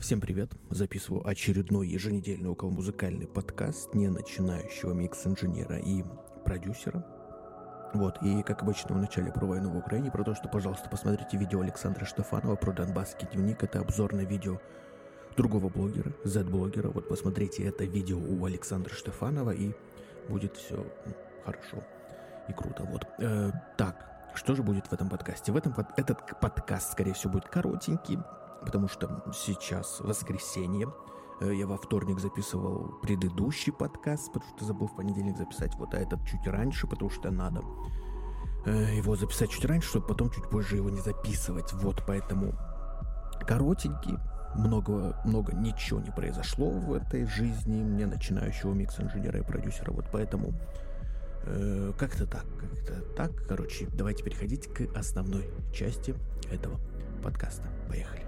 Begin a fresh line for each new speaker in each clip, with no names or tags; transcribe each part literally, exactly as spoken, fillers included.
Всем привет! Записываю очередной еженедельный околомузыкальный подкаст не начинающего микс-инженера и продюсера. Вот, и как обычно в начале про войну в Украине, про то, что, пожалуйста, посмотрите видео Александра Штефанова про Донбасский дневник. Это обзорное видео другого блогера, Z-блогера. Вот посмотрите это видео у Александра Штефанова, и будет все ну, хорошо и круто. Вот, э, так, что же будет в этом подкасте? В этом под... Этот подкаст, скорее всего, будет коротенький, потому что сейчас воскресенье. Я во вторник записывал предыдущий подкаст, потому что забыл в понедельник записать. Вот, а этот чуть раньше, потому что надо его записать чуть раньше, чтобы потом чуть позже его не записывать. Вот, поэтому коротенький. Много, много ничего не произошло в этой жизни мне, начинающего микс-инженера и продюсера. Вот поэтому э, как-то так, как-то так. Короче, давайте переходить к основной части этого подкаста. Поехали.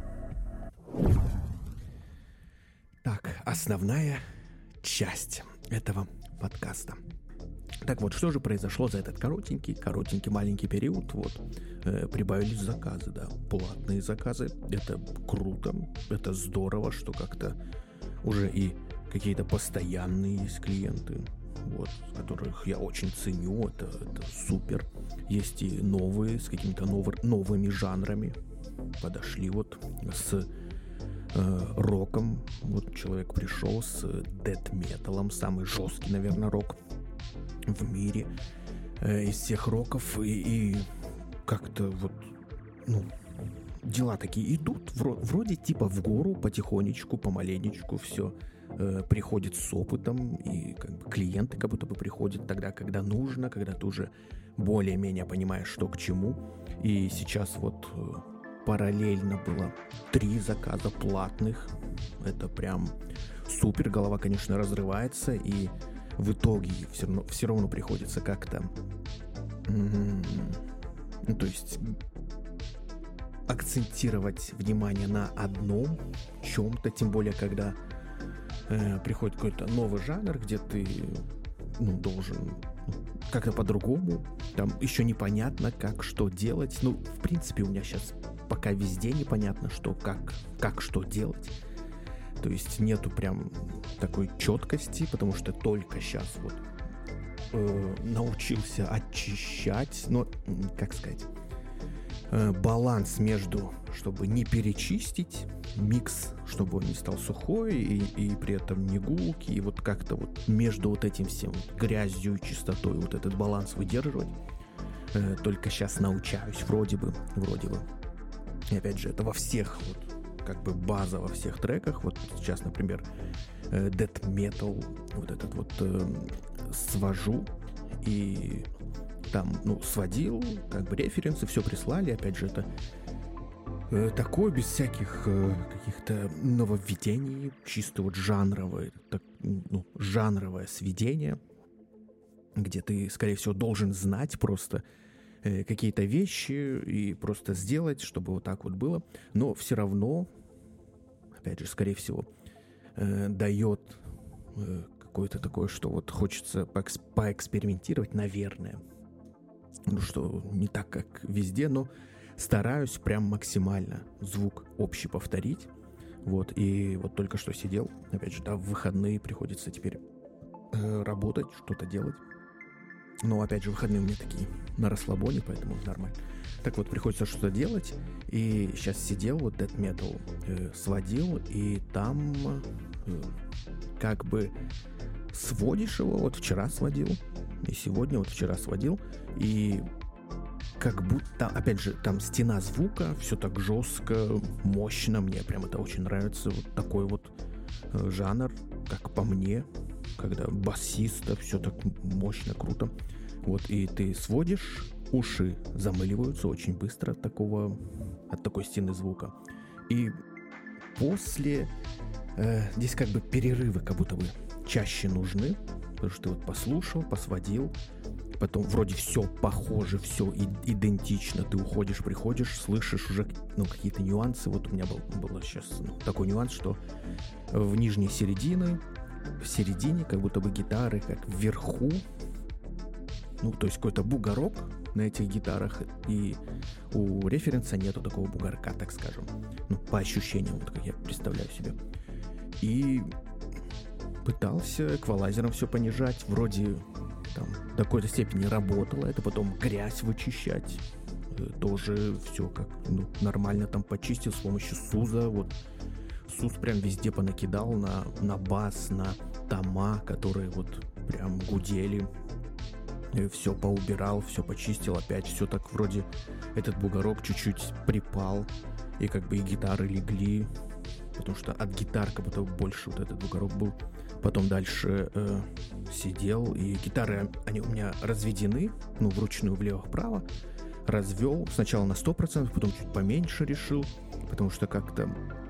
Так, основная часть этого подкаста. Так вот, что же произошло за этот коротенький, коротенький маленький период? Вот, э, прибавились заказы, да, платные заказы. Это круто, это здорово, что как-то уже и какие-то постоянные есть клиенты, вот, которых я очень ценю, это, это супер. Есть и новые, с какими-то нов, новыми жанрами. Подошли вот с э, роком. Вот человек пришел с дэт-металом, самый жесткий, наверное, рок в мире э, из всех роков, и, и как-то вот, ну, дела такие идут, вро- вроде типа в гору, потихонечку, помаленечку все э, приходит с опытом, и как бы клиенты как будто бы приходят тогда, когда нужно, когда ты уже более-менее понимаешь, что к чему. И сейчас вот э, параллельно было три заказа платных, это прям супер, голова, конечно, разрывается, и в итоге все равно, все равно приходится как-то, ну, то есть акцентировать внимание на одном чем-то, тем более, когда э, приходит какой-то новый жанр, где ты, ну, должен как-то по-другому, там еще непонятно, как, что делать. Ну, в принципе, у меня сейчас пока везде непонятно, что, как, как, что делать. То есть нету прям такой четкости, потому что только сейчас вот э, научился очищать, но, как сказать, э, баланс между, чтобы не перечистить микс, чтобы он не стал сухой и, и при этом не гулкий, и вот как-то вот между вот этим всем вот грязью и чистотой вот этот баланс выдерживать. Э, только сейчас научаюсь, вроде бы, вроде бы. И опять же, это во всех вот как бы база во всех треках. Вот сейчас, например, Death Metal, вот этот вот э, свожу, и там, ну, сводил, как бы референсы, все прислали. Опять же, это э, такое, без всяких э, каких-то нововведений, чисто вот жанровое, так, ну, жанровое сведение, где ты, скорее всего, должен знать просто какие-то вещи и просто сделать, чтобы вот так вот было, но все равно, опять же, скорее всего, э, дает э, какое-то такое, что вот хочется поэкс- поэкспериментировать, наверное, ну что не так, как везде, но стараюсь прям максимально звук общий повторить, вот, и вот только что сидел, опять же, да, в выходные приходится теперь э, работать, что-то делать. Но, опять же, выходные у меня такие на расслабоне, поэтому нормально. Так вот, приходится что-то делать. И сейчас сидел, вот Death Metal э, сводил, и там э, как бы сводишь его. Вот вчера сводил, и сегодня вот вчера сводил. И как будто, опять же, там стена звука, все так жестко, мощно. Мне прям это очень нравится. Вот такой вот э, жанр, как по мне, когда басиста, все так мощно, круто. Вот, и ты сводишь, уши замыливаются очень быстро от такого, от такой стены звука. И после э, здесь как бы перерывы как будто бы чаще нужны, потому что ты вот послушал, посводил, потом вроде все похоже, все идентично, ты уходишь, приходишь, слышишь уже, ну, какие-то нюансы. Вот у меня был, был сейчас, ну, такой нюанс, что в нижней середине в середине как будто бы гитары как вверху ну, то есть какой-то бугорок на этих гитарах, и у референса нету такого бугорка, так скажем. Ну, по ощущениям, вот как я представляю себе. И пытался эквалайзером все понижать, вроде там до какой-то степени работало, это потом грязь вычищать, тоже все как ну, нормально там почистил с помощью суза, вот суз прям везде понакидал на, на бас, на тома, которые вот прям гудели, все поубирал, все почистил, опять все так вроде этот бугорок чуть-чуть припал, и как бы и гитары легли, потому что от гитар как будто больше вот этот бугорок был. Потом дальше э, сидел, и гитары, они у меня разведены, ну, вручную влево-вправо, развел сначала на сто процентов, потом чуть поменьше решил, потому что как-то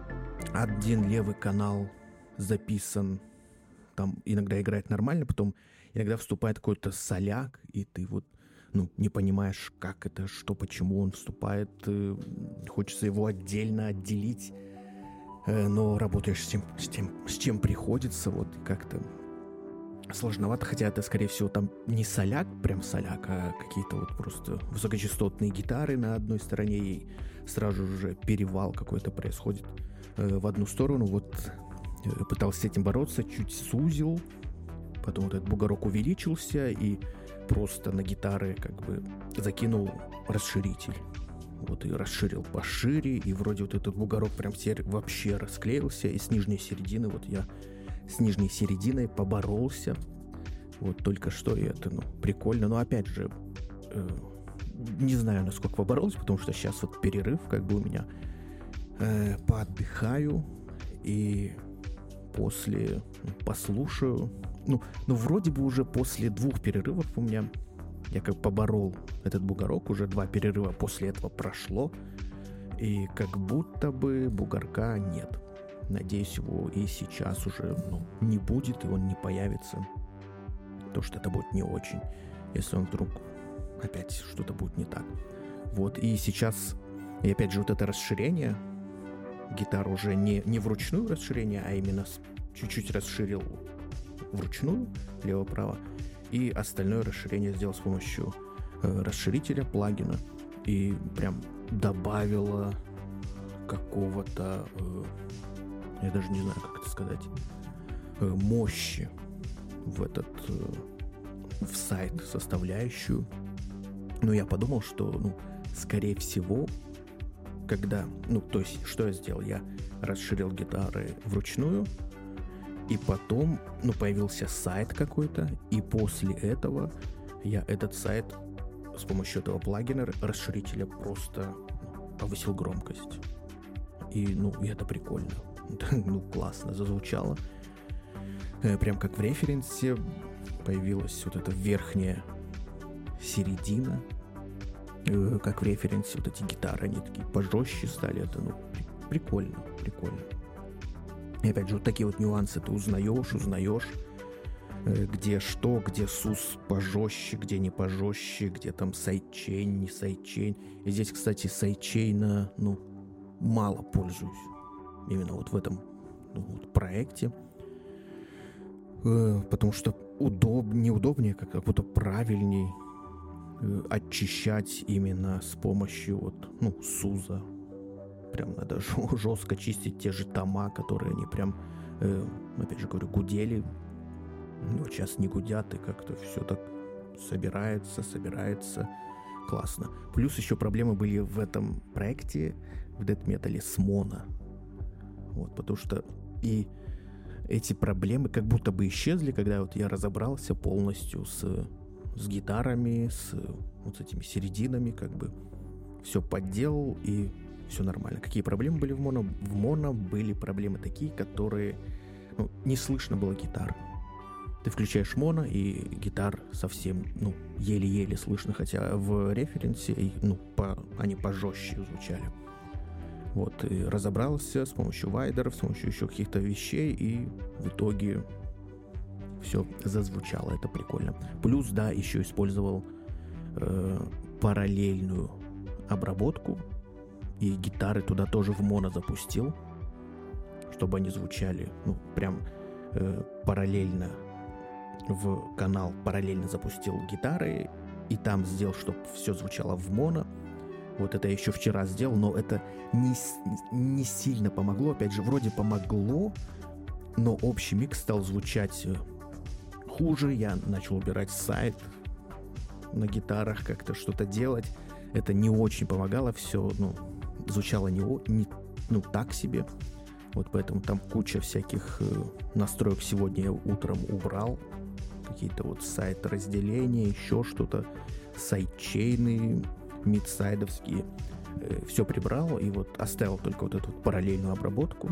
один левый канал записан, там иногда играет нормально, потом иногда вступает какой-то соляк, и ты вот, ну, не понимаешь, как это, что, почему он вступает, э, хочется его отдельно отделить, э, но работаешь с тем, с тем, с чем приходится, вот как-то сложновато, хотя это, скорее всего, там не соляк, прям соляк, а какие-то вот просто высокочастотные гитары на одной стороне, и сразу же перевал какой-то происходит э, в одну сторону. Вот э, пытался с этим бороться, чуть сузил, потом вот этот бугорок увеличился, и просто на гитары как бы закинул расширитель. Вот и расширил пошире, и вроде вот этот бугорок прям вообще расклеился, и с нижней середины вот я с нижней серединой поборолся. Вот только что, и это, ну, прикольно. Но опять же, э, не знаю, насколько поборолся, потому что сейчас вот перерыв, как бы у меня э, поотдыхаю, и после ну, послушаю. Ну, ну, вроде бы уже после двух перерывов у меня я как поборол этот бугорок, уже два перерыва после этого прошло, и как будто бы бугорка нет. Надеюсь, его и сейчас уже ну, не будет, и он не появится. То, что это будет не очень, если он вдруг опять что-то будет не так. Вот, и сейчас, и опять же, вот это расширение, гитара уже не, не вручную расширение, а именно с, чуть-чуть расширил вручную, лево-право, и остальное расширение сделал с помощью э, расширителя, плагина, и прям добавило какого-то... Э, я даже не знаю, как это сказать, мощи в этот, в сайт составляющую. Но я подумал, что, ну, скорее всего, когда, ну, то есть, что я сделал? Я расширил гитары вручную, и потом, ну, появился сайт какой-то, и после этого я этот сайт с помощью этого плагина, расширителя, просто повысил громкость. И, ну, и это прикольно. Ну, классно зазвучало. Прям как в референсе появилась вот эта верхняя середина. Как в референсе вот эти гитары, они такие пожестче стали. Это, ну, прикольно, прикольно. И опять же, вот такие вот нюансы ты узнаешь, узнаешь, где что, где сус пожестче, где не пожестче, где там сайдчейн, не сайдчейн. И здесь, кстати, сайдчейна, ну, мало пользуюсь. Именно вот в этом ну, вот проекте. Э, потому что удоб... неудобнее, как, как будто правильней э, очищать именно с помощью вот, ну, суза. Прям надо жестко чистить те же тома, которые они прям, э, опять же говорю, гудели. Но сейчас не гудят, и как-то все так собирается, собирается. Классно. Плюс еще проблемы были в этом проекте, в Death Metal с моно. Вот, потому что и эти проблемы как будто бы исчезли, когда вот я разобрался полностью с, с гитарами, с вот этими серединами, как бы все подделал, и все нормально. Какие проблемы были в моно? В моно были проблемы такие, которые ну, не слышно было гитар. Ты включаешь моно, и гитар совсем, ну, еле-еле слышно, хотя в референсе, ну, по, они пожестче звучали. Вот, и разобрался с помощью вайдеров, с помощью еще каких-то вещей, и в итоге все зазвучало, это прикольно. Плюс, да, еще использовал э, параллельную обработку, и гитары туда тоже в моно запустил, чтобы они звучали, ну, прям э, параллельно в канал, параллельно запустил гитары, и там сделал, чтобы все звучало в моно. Вот это я еще вчера сделал, но это не, не сильно помогло. Опять же, вроде помогло, но общий микс стал звучать хуже. Я начал убирать сайт на гитарах, как-то что-то делать. Это не очень помогало, все, ну, звучало не, не ну, так себе. Вот поэтому там куча всяких э, настроек сегодня я утром убрал. Какие-то вот сайт разделения, еще что-то, сайдчейны, мидсайдовские. Э, все прибрал и вот оставил только вот эту вот параллельную обработку.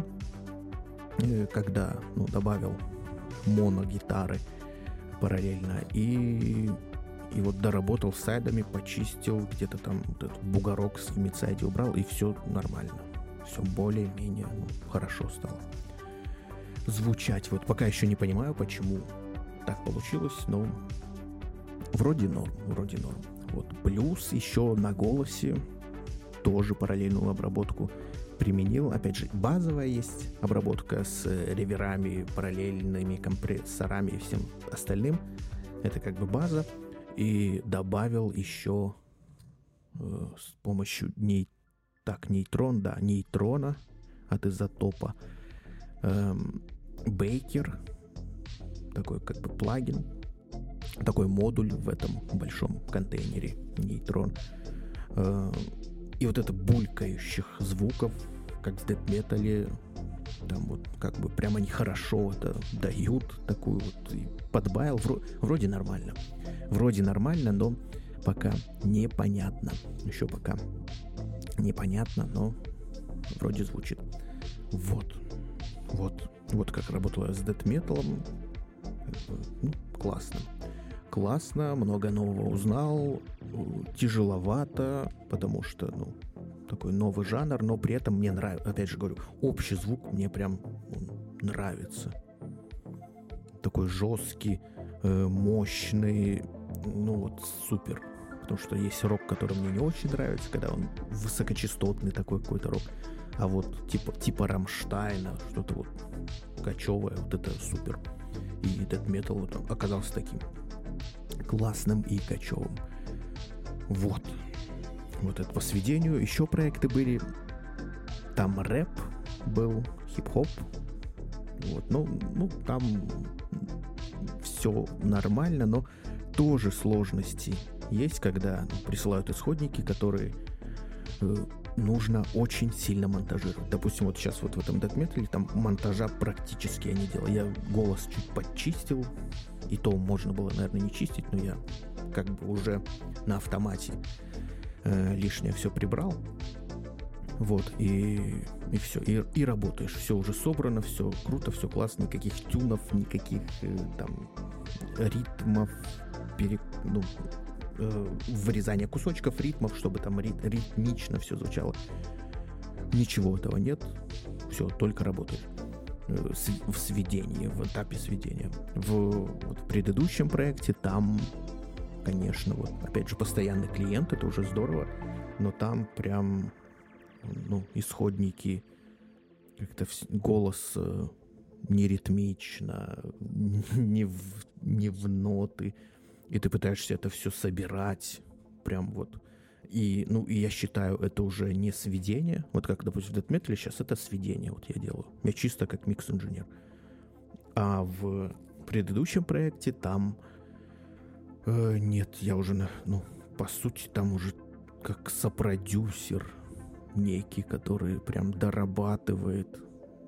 Э, когда, ну, добавил моно-гитары параллельно. И, и вот доработал сайдами, почистил, где-то там вот этот бугорок в мидсайде убрал, и все нормально. Все более-менее, ну, хорошо стало звучать. Вот пока еще не понимаю, почему так получилось, но вроде норм, вроде норм. Вот плюс еще на голосе тоже параллельную обработку применил. Опять же, базовая есть обработка с реверами, параллельными компрессорами и всем остальным. Это как бы база. И добавил еще э, с помощью ней Так, нейтрон, да, нейтрона от изотопа. Эм, Baker, такой как бы плагин, такой модуль в этом большом контейнере, нейтрон. Эм, и вот это булькающих звуков, как в дэт-метале, там вот как бы прямо они хорошо это дают, такую вот, и подбавил, вро- вроде нормально. Вроде нормально, но пока непонятно. Еще пока непонятно, но вроде звучит. Вот. Вот. Вот как работала я с дэт-металом. Ну, классно. Классно, много нового узнал. Тяжеловато, потому что, ну, такой новый жанр, но при этом мне нравится. Опять же говорю, общий звук мне прям нравится. Такой жесткий, мощный, ну вот супер. Потому что есть рок, который мне не очень нравится, когда он высокочастотный такой какой-то рок. А вот типа, типа Рамштайна, что-то вот кочевое, вот это супер. И Death Metal вот оказался таким классным и кочевым. Вот. Вот это по сведению. Еще проекты были. Там рэп был, хип-хоп. Вот. Ну, ну, там все нормально, но тоже сложности есть, когда ну, присылают исходники, которые э, нужно очень сильно монтажировать. Допустим, вот сейчас вот в этом Death Metal там монтажа практически я не делал. Я голос чуть подчистил, и то можно было, наверное, не чистить, но я как бы уже на автомате э, лишнее все прибрал. Вот, и, и все, и, и работаешь. Все уже собрано, все круто, все классно, никаких тюнов, никаких э, там ритмов, пере, ну, э, вырезания кусочков ритмов, чтобы там рит, ритмично все звучало. Ничего этого нет, все, только работает. Э, с, в сведении, в этапе сведения. В, вот, в предыдущем проекте там, конечно, вот, опять же, постоянный клиент, это уже здорово, но там прям... ну, исходники, как-то голос э, не ритмично, не в, не в ноты, и ты пытаешься это все собирать, прям вот. И, ну, и я считаю, это уже не сведение, вот как, допустим, в Death Metal сейчас это сведение, вот я делаю, я чисто как микс-инженер. А в предыдущем проекте там э, нет, я уже, ну, по сути, там уже как сопродюсер некий, который прям дорабатывает,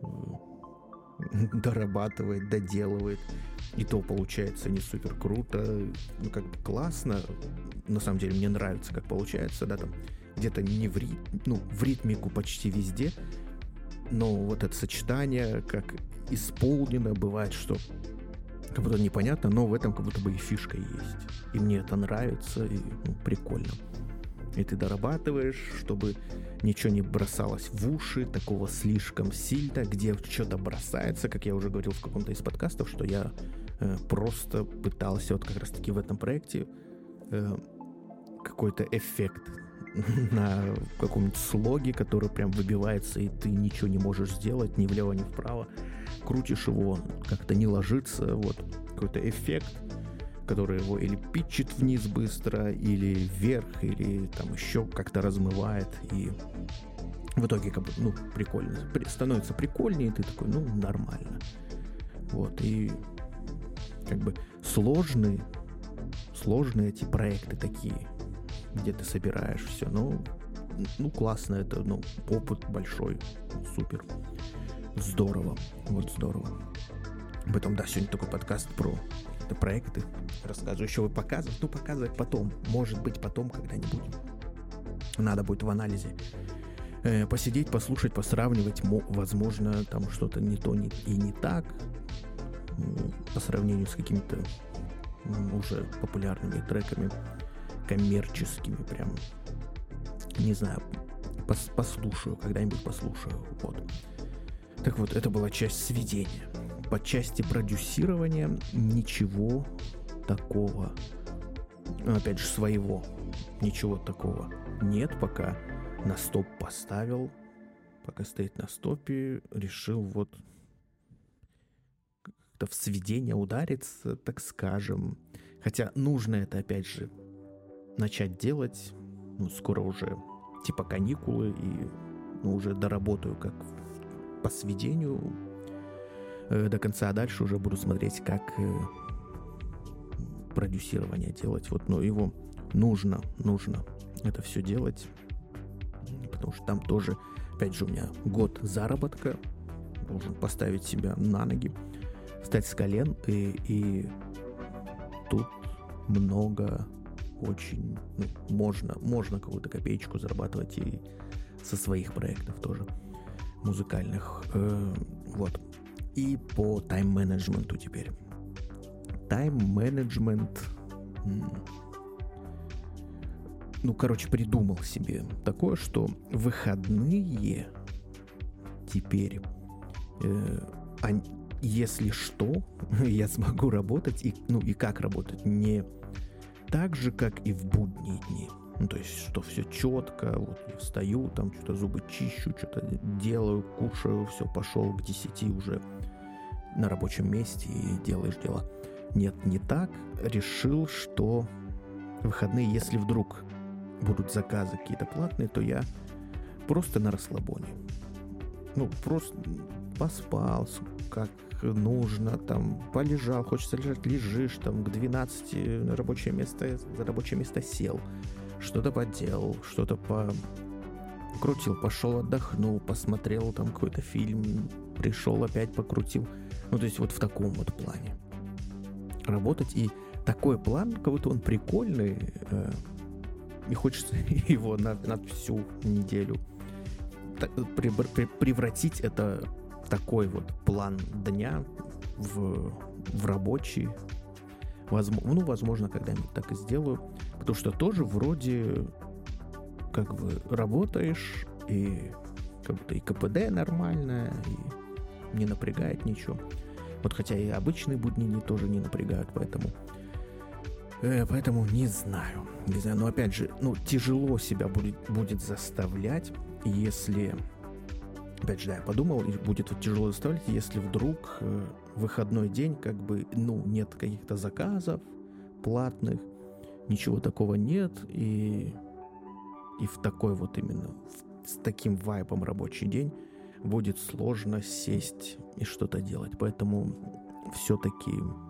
дорабатывает, доделывает. И то получается не супер круто, ну как бы классно. На самом деле мне нравится, как получается, да, там где-то не в рит, ну в ритмику почти везде, но вот это сочетание, как исполнено, бывает, что как будто непонятно, но в этом как будто бы и фишка есть. И мне это нравится, и ну, прикольно. И ты дорабатываешь, чтобы ничего не бросалось в уши, такого слишком сильно, где что-то бросается, как я уже говорил в каком-то из подкастов, что я э, просто пытался вот как раз-таки в этом проекте э, какой-то эффект на каком-нибудь слоге, который прям выбивается, и ты ничего не можешь сделать ни влево, ни вправо. Крутишь его, как-то не ложится, вот какой-то эффект. который его или питчит вниз быстро, или вверх, или там еще как-то размывает, и в итоге как бы, ну, прикольно, становится прикольнее, и ты такой, ну, нормально. Вот, и как бы сложные, сложные эти проекты такие, где ты собираешь все, ну, ну, классно, это, ну, опыт большой, супер, здорово, вот здорово. Потом, да, сегодня такой подкаст про это проекты, рассказываю, еще вы показывать, ну, показывать потом, может быть, потом когда-нибудь, надо будет в анализе э, посидеть, послушать, посравнивать, мо- возможно, там что-то не то не, и не так, по сравнению с какими-то уже популярными треками, коммерческими, прям, не знаю, пос- послушаю, когда-нибудь послушаю, вот. Так вот, это была часть сведения. По части продюсирования ничего такого, ну, опять же, своего, ничего такого нет, пока на стоп поставил, пока стоит на стопе, решил вот в сведение удариться, так скажем. Хотя нужно это, опять же, начать делать. Ну, скоро уже типа каникулы, и ну, уже доработаю как по сведению э, до конца, а дальше уже буду смотреть, как э, продюсирование делать. Вот, но его нужно, нужно это все делать, потому что там тоже, опять же, у меня год заработка, должен поставить себя на ноги, встать с колен, и, и тут много очень, ну, можно, можно какую-то копеечку зарабатывать и со своих проектов тоже музыкальных. Э, вот. И по тайм-менеджменту теперь. Тайм-менеджмент, ну, короче, придумал себе такое, что выходные теперь, э, они, если что, я смогу работать, и, ну, и как работать, не так же, как и в будние дни. Ну, то есть, что все четко, вот я встаю, там что-то зубы чищу, что-то делаю, кушаю, все, пошел к десяти уже на рабочем месте и делаешь дела. Нет, не так. Решил, что в выходные, если вдруг будут заказы какие-то платные, то я просто на расслабоне. Ну, просто поспал, как нужно, там, полежал, хочется лежать, лежишь, там, к двенадцати на рабочее место, за рабочее место сел, что-то поделал, что-то покрутил, пошел, отдохнул, посмотрел там какой-то фильм, пришел, опять покрутил. Ну, то есть вот в таком вот плане работать. И такой план, как будто он прикольный, э, и хочется его на, на всю неделю при, при, превратить это в такой вот план дня в, в рабочий. Возможно, ну, возможно, когда-нибудь так и сделаю. Потому что тоже вроде как бы работаешь, и как будто и КПД нормальное, и не напрягает ничего. Вот хотя и обычные будни не, тоже не напрягают, поэтому э, поэтому не знаю. Не знаю, но опять же, ну, тяжело себя будет, будет заставлять, если, опять же, да, я подумал, и будет вот тяжело заставлять, если вдруг э, выходной день, как бы, ну, нет каких-то заказов платных, ничего такого нет, и, и в такой вот именно, в, с таким вайбом рабочий день будет сложно сесть и что-то делать. Поэтому все-таки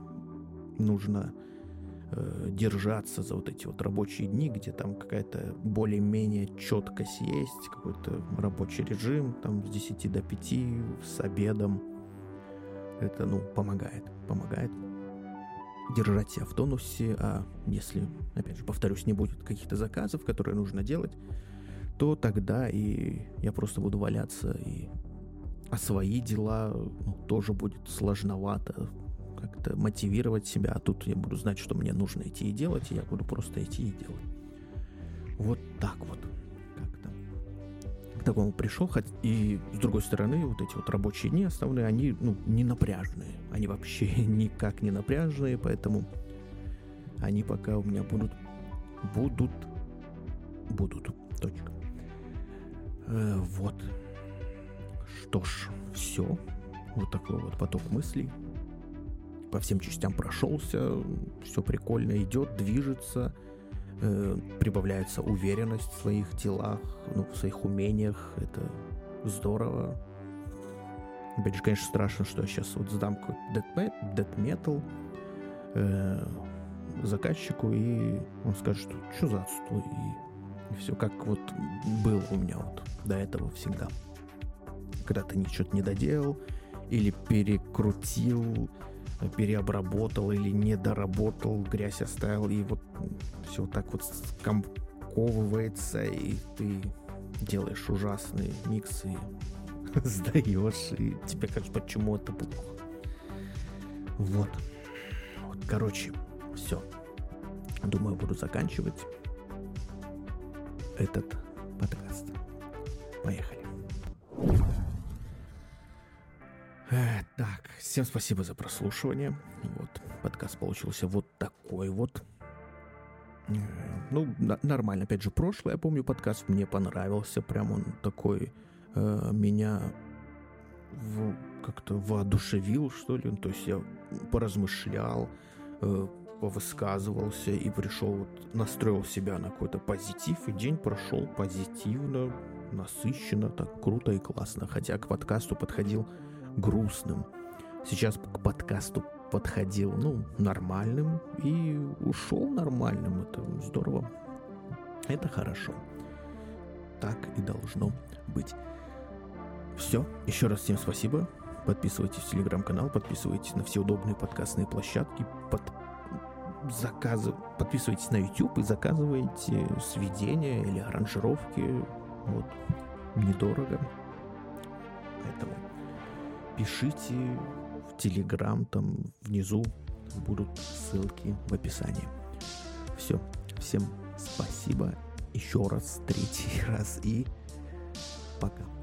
нужно э, держаться за вот эти вот рабочие дни, где там какая-то более-менее четкость есть, какой-то рабочий режим, там с десяти до пяти, с обедом. Это, ну, помогает, помогает держать себя в тонусе, а если, опять же, повторюсь, не будет каких-то заказов, которые нужно делать, то тогда и я просто буду валяться, и а свои дела, ну, тоже будет сложновато как-то мотивировать себя, а тут я буду знать, что мне нужно идти и делать, и я буду просто идти и делать. Вот так вот как-то к такому пришел, и с другой стороны, вот эти вот рабочие дни основные, они, ну, не напряжные, они вообще никак не напряжные, поэтому они пока у меня будут, будут, будут, точка. Э, вот. Что ж, все. Вот такой вот поток мыслей. по всем частям прошелся, все прикольно идет, движется, э, прибавляется уверенность в своих делах, ну, в своих умениях, это здорово. Опять же, конечно, страшно, что я сейчас вот сдам какой-то death metal э, заказчику, и он скажет, что что за отстой, и, и все как вот было у меня вот до этого всегда. Когда ты ничего не доделал, или перекрутил, переобработал, или недоработал, грязь оставил, и вот все так вот скомковывается, и ты делаешь ужасный микс, и сдаешь, и тебе кажется, почему это плохо. Вот. Вот. Короче, все. Думаю, буду заканчивать этот подкаст. Поехали. Э, так, всем спасибо за прослушивание. Вот, подкаст получился вот такой вот. Э, ну, на- нормально. Опять же, прошлый, я помню, подкаст мне понравился. Прям он такой э, меня в, как-то воодушевил, что ли. То есть я поразмышлял, э, повысказывался и пришел, вот, настроил себя на какой-то позитив, и день прошел позитивно, насыщенно, так круто и классно. Хотя к подкасту подходил грустным. Сейчас к подкасту подходил, ну, нормальным и ушел нормальным. Это здорово. Это хорошо. Так и должно быть. Все. Еще раз всем спасибо. Подписывайтесь в телеграм-канал, подписывайтесь на все удобные подкастные площадки, под... заказы... подписывайтесь на YouTube и заказывайте сведения или аранжировки. Вот. Недорого. Поэтому пишите в Телеграм, там внизу будут ссылки в описании. Все, всем спасибо еще раз, третий раз, и пока.